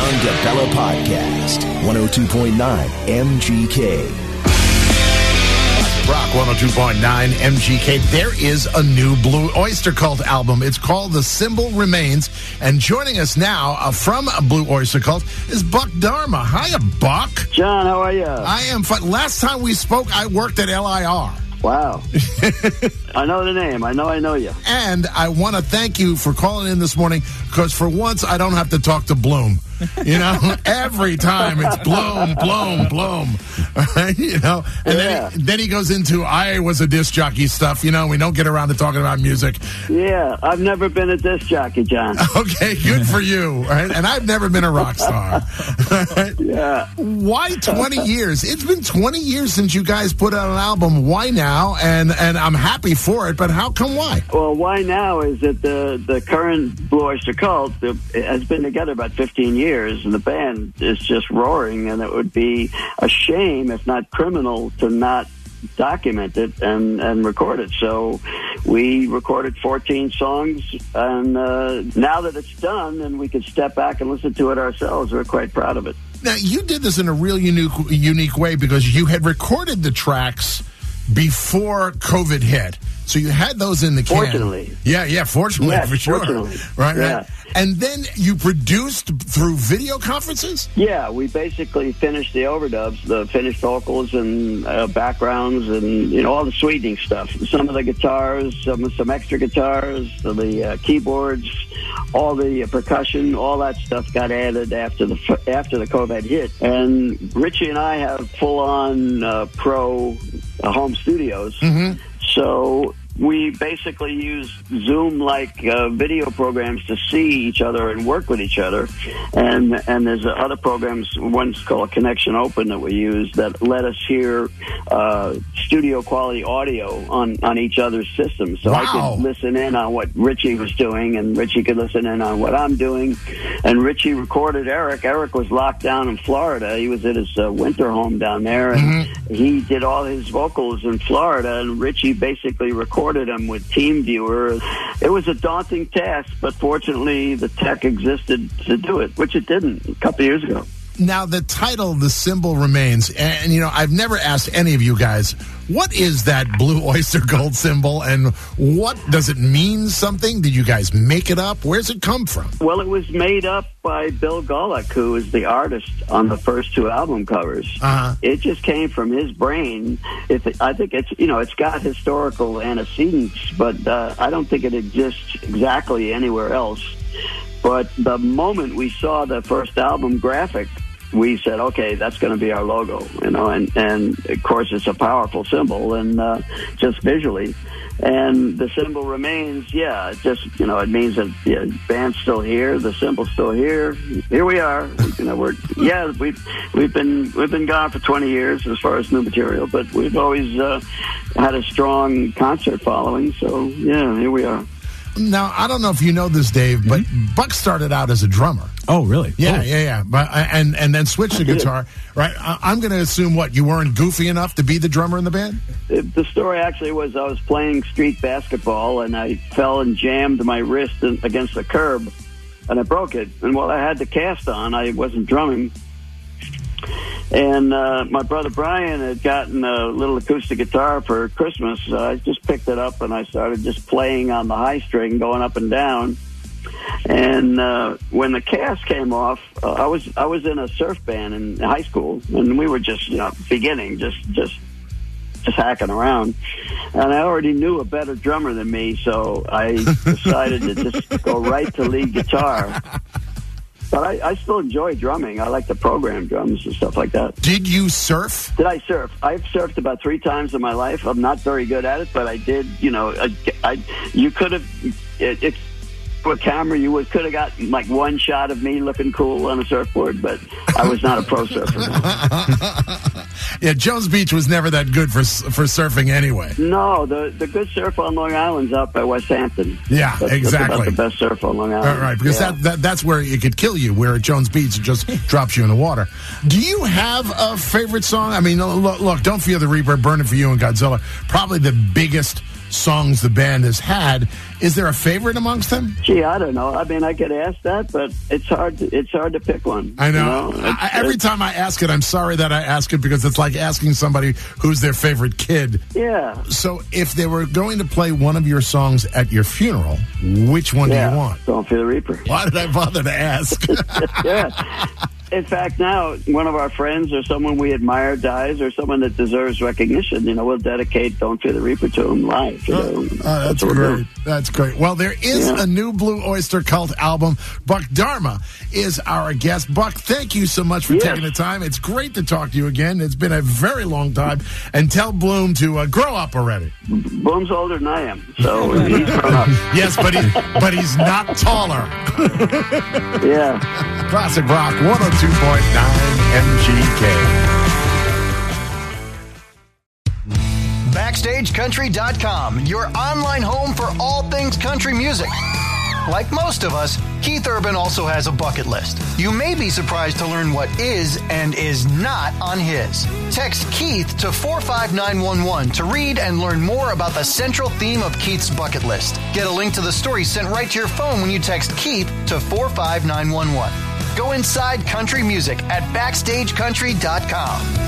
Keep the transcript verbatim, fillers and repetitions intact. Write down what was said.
John DeBella Podcast, one oh two point nine M G K. Rock one oh two point nine M G K. There is a new Blue Oyster Cult album. It's called The Symbol Remains. And joining us now uh, from Blue Oyster Cult is Buck Dharma. Hiya, Buck. John, how are you? I am fine. Last time we spoke, I worked at L I R. Wow. I know the name. I know I know you. And I want to thank you for calling in this morning because for once I don't have to talk to Bloom. You know, every time it's Bloom, Bloom, Bloom. All right? You know, and yeah. then, he, then he goes into I was a disc jockey stuff. You know, we don't get around to talking about music. Yeah, I've never been a disc jockey, John. Okay, good for you. Right? And I've never been a rock star. Right? Yeah. Why twenty years? It's been twenty years since you guys put out an album. Why now? And and I'm happy for it, but how come why? Well, why now is that the, the current Blue Oyster Cult the, has been together about fifteen years. Years, and the band is just roaring, and it would be a shame, if not criminal, to not document it and, and record it. So we recorded fourteen songs, and uh, now that it's done and we can step back and listen to it ourselves, we're quite proud of it. Now, you did this in a real unique, unique way because you had recorded the tracks before COVID hit. So you had those in the can. Fortunately. Yeah, yeah, fortunately, yes, for sure. Fortunately. Right, yeah. right. And then you produced through video conferences? Yeah, we basically finished the overdubs, the finished vocals and uh, backgrounds and, you know, all the sweetening stuff. Some of the guitars, some some extra guitars, the uh, keyboards, all the uh, percussion, all that stuff got added after the after the COVID hit. And Richie and I have full-on uh, pro uh, home studios. Mm-hmm. So we basically use Zoom-like uh, video programs to see each other and work with each other. And and there's other programs, one's called Connection Open that we use that let us hear uh, studio-quality audio on, on each other's systems. So wow. I could listen in on what Richie was doing, and Richie could listen in on what I'm doing. And Richie recorded Eric. Eric was locked down in Florida. He was at his uh, winter home down there, and mm-hmm. he did all his vocals in Florida, and Richie basically recorded them with TeamViewer. It was a daunting task, but fortunately the tech existed to do it, which it didn't a couple years ago. Now, the title, The Symbol Remains, and, you know, I've never asked any of you guys, what is that Blue Oyster Cult symbol, and what does it mean something? Did you guys make it up? Where's it come from? Well, it was made up by Bill Gullick, who is the artist on the first two album covers. Uh-huh. It just came from his brain. If it, I think it's, you know, it's got historical antecedents, but uh, I don't think it exists exactly anywhere else. But the moment we saw the first album graphic, we said, okay, that's going to be our logo, you know, and, and of course it's a powerful symbol and uh, just visually. And the symbol remains, yeah, it just, you know, it means that the yeah, band's still here, the symbol's still here. Here we are. You know, we're, yeah, we've, we've been, we've been gone for twenty years as far as new material, but we've always uh, had a strong concert following. So, yeah, here we are. Now, I don't know if you know this, Dave, but mm-hmm. Buck started out as a drummer. Oh, really? Yeah, oh. yeah, yeah. But and and then switched to guitar. Right? I, I'm going to assume what you weren't goofy enough to be the drummer in the band. The story actually was I was playing street basketball and I fell and jammed my wrist against the curb, and I broke it. And while I had the cast on, I wasn't drumming. And uh, my brother Brian had gotten a little acoustic guitar for Christmas. Uh, I just picked it up and I started just playing on the high string, going up and down. And uh, when the cast came off, uh, I was I was in a surf band in high school, and we were just you know beginning, just just just hacking around. And I already knew a better drummer than me, so I decided to just go right to lead guitar. But I, I still enjoy drumming. I like the program drums and stuff like that. Did you surf? Did I surf? I've surfed about three times in my life. I'm not very good at it, but I did. You know, I, I you could have, if a camera, you would could have got like one shot of me looking cool on a surfboard, but I was not a pro surfer. Yeah, Jones Beach was never that good for for surfing anyway. No, the the good surf on Long Island's out by West Hampton. Yeah, that's, exactly. That's about the best surf on Long Island. Right, right because yeah. that, that that's where it could kill you, where at Jones Beach it just drops you in the water. Do you have a favorite song? I mean, look, look Don't Fear the Reaper, Burning for You, and Godzilla, probably the biggest songs the band has had. Is there a favorite amongst them? Gee, I don't know. I mean, I could ask that, but it's hard. To, it's hard to pick one. I know. You know? I, every time I ask it, I'm sorry that I ask it because it's like asking somebody who's their favorite kid. Yeah. So, if they were going to play one of your songs at your funeral, which one yeah. do you want? Don't Fear the Reaper. Why did I bother to ask? yeah. In fact, now, one of our friends or someone we admire dies or someone that deserves recognition, you know, we'll dedicate Don't Fear the Reaper to him live. You know? oh, oh, that's, that's great. That's great. Well, there is yeah. a new Blue Oyster Cult album. Buck Dharma is our guest. Buck, thank you so much for yes. taking the time. It's great to talk to you again. It's been a very long time. And tell Bloom to uh, grow up already. Bloom's older than I am, so he's grown up. Yes, but, he, but he's not taller. yeah. Classic Rock, one oh two point nine M G K. Backstage Country dot com, your online home for all things country music. Like most of us, Keith Urban also has a bucket list. You may be surprised to learn what is and is not on his. Text Keith to four five nine one one to read and learn more about the central theme of Keith's bucket list. Get a link to the story sent right to your phone when you text Keith to four five nine one one. Go inside country music at Backstage Country dot com.